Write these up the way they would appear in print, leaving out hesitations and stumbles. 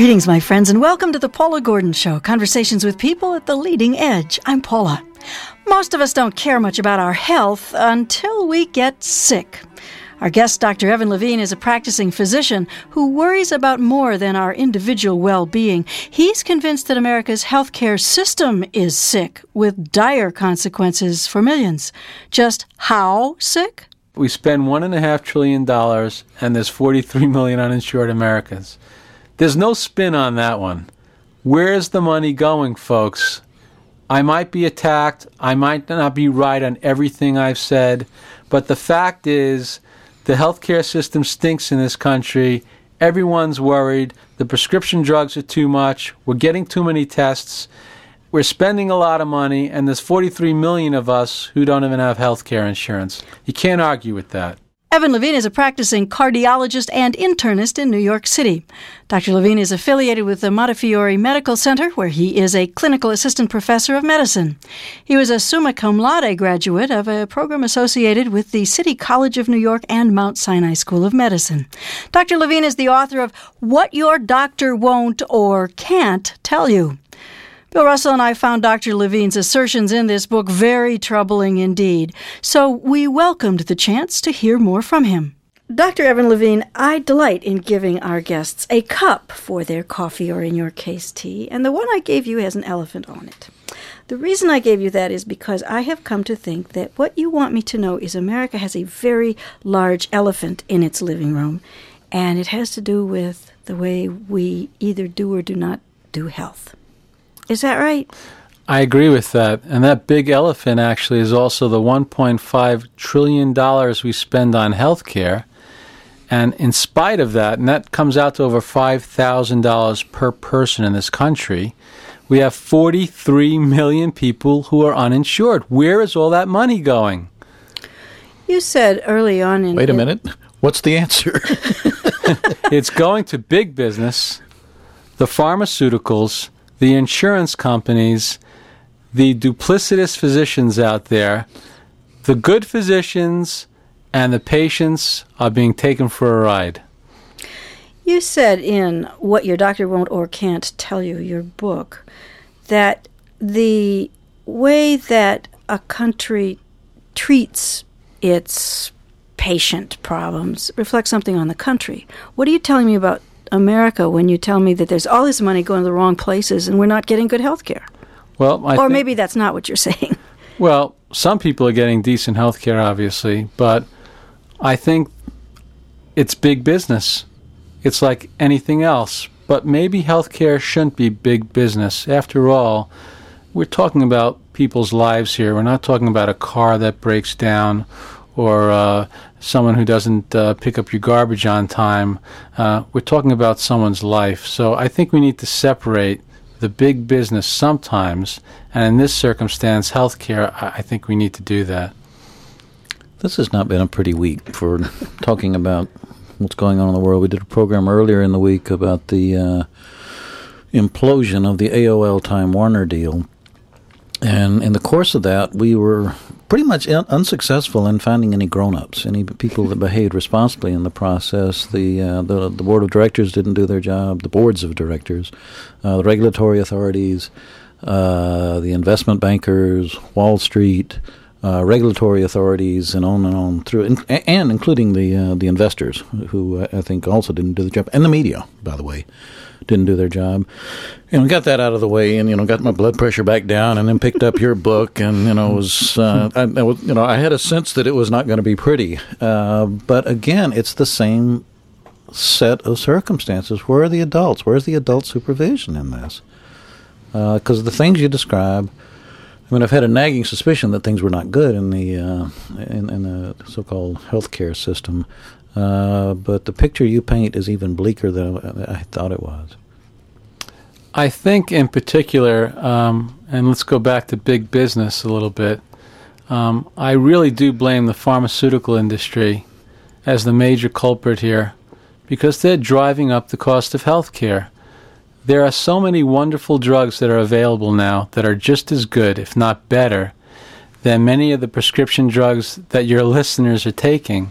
Greetings, my friends, and welcome to the Paula Gordon Show, conversations with people at the leading edge. I'm Paula. Most of us don't care much about our health until we get sick. Our guest, Dr. Evan Levine, is a practicing physician who worries about more than our individual well-being. He's convinced that America's healthcare system is sick, with dire consequences for millions. Just how sick? We spend $1.5 trillion, and there's 43 million uninsured Americans. There's no spin on that one. Where's the money going, folks? I might be attacked. I might not be right on everything I've said. But the fact is, the healthcare system stinks in this country. Everyone's worried. The prescription drugs are too much. We're getting too many tests. We're spending a lot of money. And there's 43 million of us who don't even have healthcare insurance. You can't argue with that. Evan Levine is a practicing cardiologist and internist in New York City. Dr. Levine is affiliated with the Montefiore Medical Center, where he is a clinical assistant professor of medicine. He was a summa cum laude graduate of a program associated with the City College of New York and Mount Sinai School of Medicine. Dr. Levine is the author of What Your Doctor Won't or Can't Tell You. Bill Russell and I found Dr. Levine's assertions in this book very troubling indeed, so we welcomed the chance to hear more from him. Dr. Evan Levine, I delight in giving our guests a cup for their coffee or, in your case, tea, and the one I gave you has an elephant on it. The reason I gave you that is because I have come to think that what you want me to know is America has a very large elephant in its living room, and it has to do with the way we either do or do not do health. Is that right? I agree with that. And that big elephant actually is also the $1.5 trillion we spend on health care. And in spite of that, and that comes out to over $5,000 per person in this country, we have 43 million people who are uninsured. Where is all that money going? You said early on in... Wait a minute. What's the answer? It's going to big business, the pharmaceuticals, the insurance companies, the duplicitous physicians out there. The good physicians and the patients are being taken for a ride. You said in What Your Doctor Won't or Can't Tell You, your book, that the way that a country treats its patient problems reflects something on the country. What are you telling me about America when you tell me that there's all this money going to the wrong places and we're not getting good health care? Well, or maybe that's not what you're saying. Well, some people are getting decent health care, obviously, but I think it's big business. It's like anything else. But maybe health care shouldn't be big business. After all, we're talking about people's lives here. We're not talking about a car that breaks down or someone who doesn't pick up your garbage on time. We're talking about someone's life. So I think we need to separate the big business sometimes, and in this circumstance, healthcare, I think we need to do that. This has not been a pretty week for talking about what's going on in the world. We did a program earlier in the week about the implosion of the AOL Time Warner deal. And in the course of that, we were pretty much unsuccessful in finding any grown-ups, any people that behaved responsibly in the process. The board of directors didn't do their job, the boards of directors, the regulatory authorities, the investment bankers, Wall Street, regulatory authorities, and on through, and including the investors, who I think also didn't do the job, and the media, by the way, didn't do their job. And got that out of the way, and got my blood pressure back down, and then picked up your book, and I had a sense that it was not going to be pretty. But again, it's the same set of circumstances. Where are the adults? Where's the adult supervision in this? Because the things you describe, I've had a nagging suspicion that things were not good in the so-called healthcare system. But the picture you paint is even bleaker than I thought it was. I think in particular, and let's go back to big business a little bit, I really do blame the pharmaceutical industry as the major culprit here, because they're driving up the cost of health care. There are so many wonderful drugs that are available now that are just as good, if not better, than many of the prescription drugs that your listeners are taking.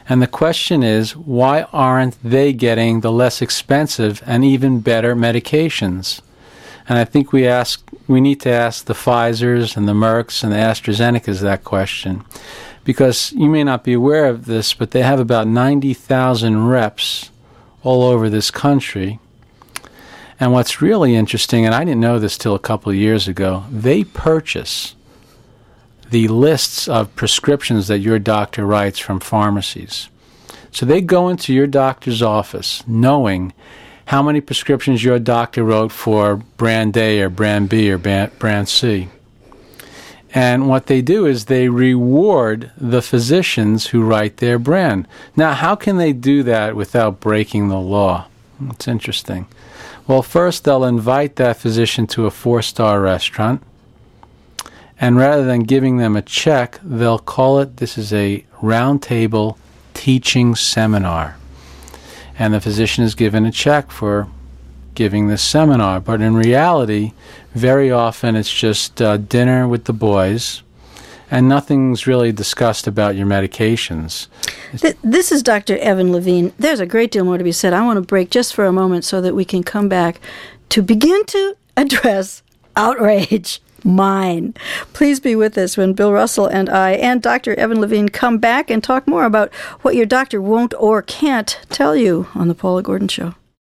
And the question is, why aren't they getting the less expensive and even better medications? And I think we need to ask the Pfizers and the Mercks and the AstraZenecas that question. Because you may not be aware of this, but they have about 90,000 reps all over this country. And what's really interesting, and I didn't know this till a couple of years ago, they purchase the lists of prescriptions that your doctor writes from pharmacies. So they go into your doctor's office knowing how many prescriptions your doctor wrote for brand A or brand B or brand C. And what they do is they reward the physicians who write their brand. Now, how can they do that without breaking the law? It's interesting. Well, first they'll invite that physician to a 4-star restaurant. And rather than giving them a check, they'll call it, this is a roundtable teaching seminar. And the physician is given a check for giving this seminar. But in reality, very often it's just dinner with the boys, and nothing's really discussed about your medications. This is Dr. Evan Levine. There's a great deal more to be said. I want to break just for a moment so that we can come back to begin to address outrage. Mine. Please be with us when Bill Russell and I and Dr. Evan Levine come back and talk more about what your doctor won't or can't tell you on The Paula Gordon Show.